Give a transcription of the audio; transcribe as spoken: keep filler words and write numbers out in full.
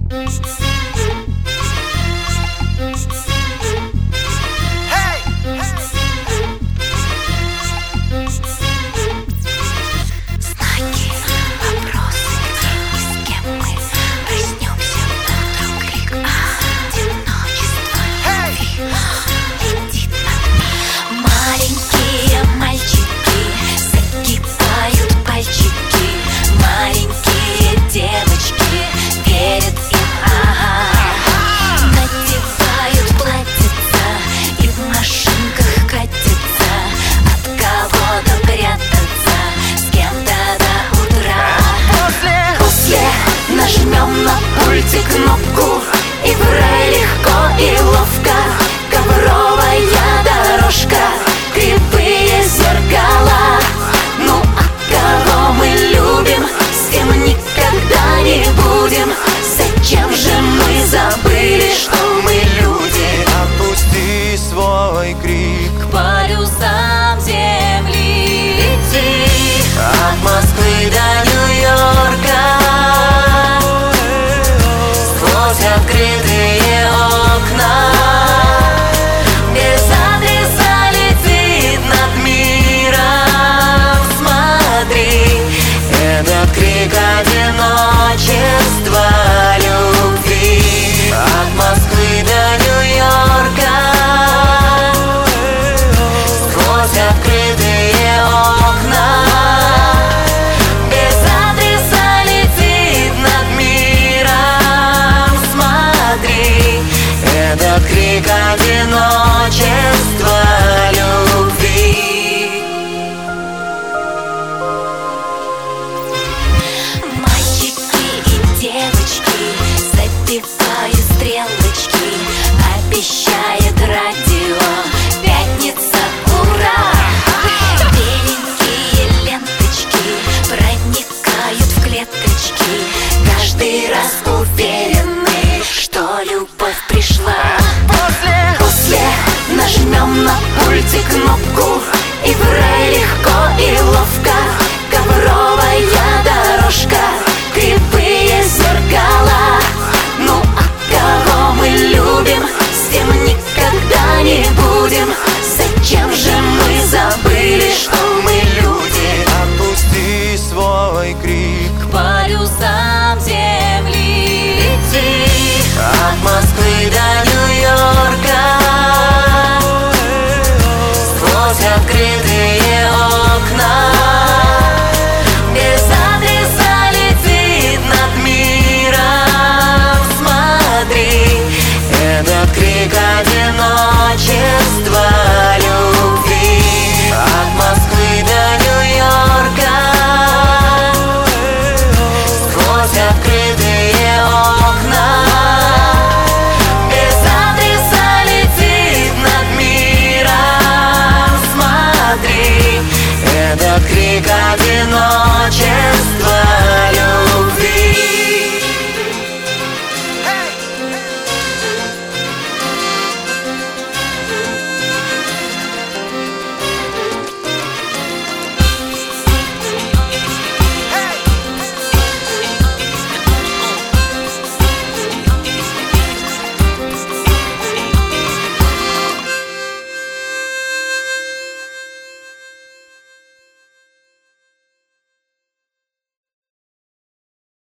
Нажмем на пульте кнопку, и в рай легко и ловко. Ковровая дорожка, кривые зеркала. Ну а кого мы любим, с кем никогда не будем? Зачем же мы забыли, что мы люди? Опусти свой крик к полюсам земли. Лети от Москвы до Нью-Йорка, открыт